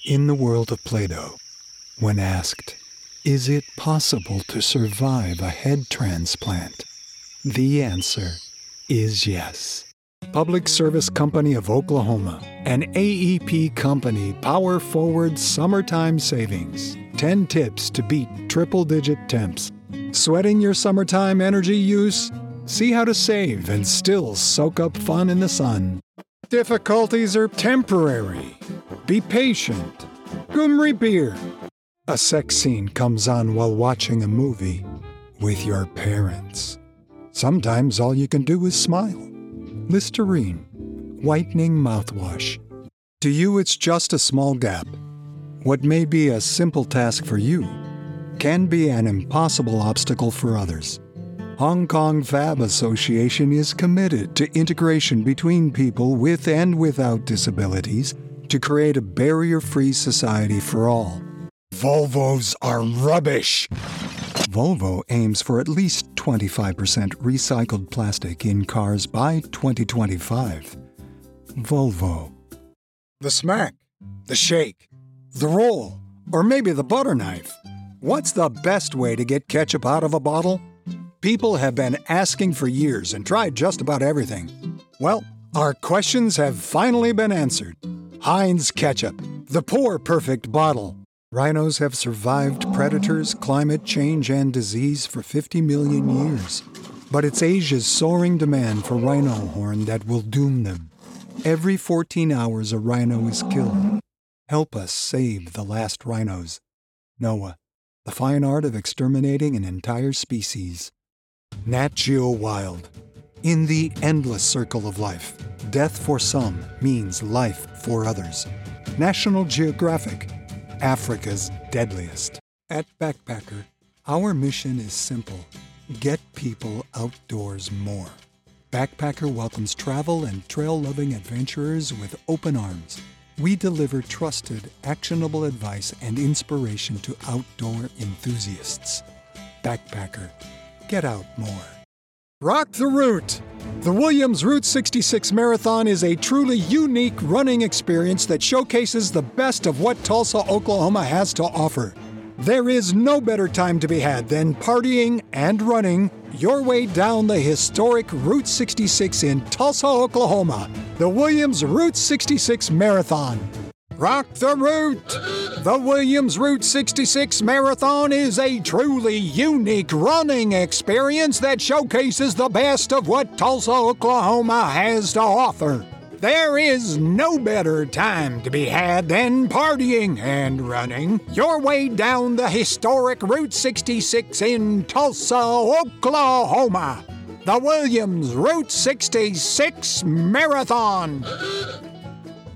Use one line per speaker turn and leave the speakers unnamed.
In the world of Play-Doh, when asked, is it possible to survive a head transplant? The answer is yes. Public Service Company of Oklahoma, an AEP company, power forward summertime savings. 10 tips to beat triple-digit temps. Sweating your summertime energy use? See how to save and still soak up fun in the sun. Difficulties are temporary. Be patient. Gumri beer. A sex scene comes on while watching a movie with your parents. Sometimes all you can do is smile. Listerine. Whitening mouthwash. To you, it's just a small gap. What may be a simple task for you can be an impossible obstacle for others. Hong Kong Fab Association is committed to integration between people with and without disabilities to create a barrier-free society for all. Volvos are rubbish! Volvo aims for at least 25% recycled plastic in cars by 2025. Volvo. The smack, the shake, the roll, or maybe the butter knife. What's the best way to get ketchup out of a bottle? People have been asking for years and tried just about everything. Well, our questions have finally been answered. Heinz Ketchup, the pour perfect bottle. Rhinos have survived predators, climate change, and disease for 50 million years. But it's Asia's soaring demand for rhino horn that will doom them. Every 14 hours, a rhino is killed. Help us save the last rhinos. NOAA, the fine art of exterminating an entire species. Nat Geo Wild. In the endless circle of life, death for some means life for others. National Geographic. Africa's deadliest. At Backpacker, our mission is simple. Get people outdoors more. Backpacker welcomes travel and trail-loving adventurers with open arms. We deliver trusted, actionable advice and inspiration to outdoor enthusiasts. Backpacker. Get out more. Rock the Route! The Williams Route 66 Marathon is a truly unique running experience that showcases the best of what Tulsa, Oklahoma has to offer. There is no better time to be had than partying and running your way down the historic Route 66 in Tulsa, Oklahoma. The Williams Route 66 Marathon. Rock the Route! The Williams Route 66 Marathon is a truly unique running experience that showcases the best of what Tulsa, Oklahoma has to offer. There is no better time to be had than partying and running your way down the historic Route 66 in Tulsa, Oklahoma. The Williams Route 66 Marathon.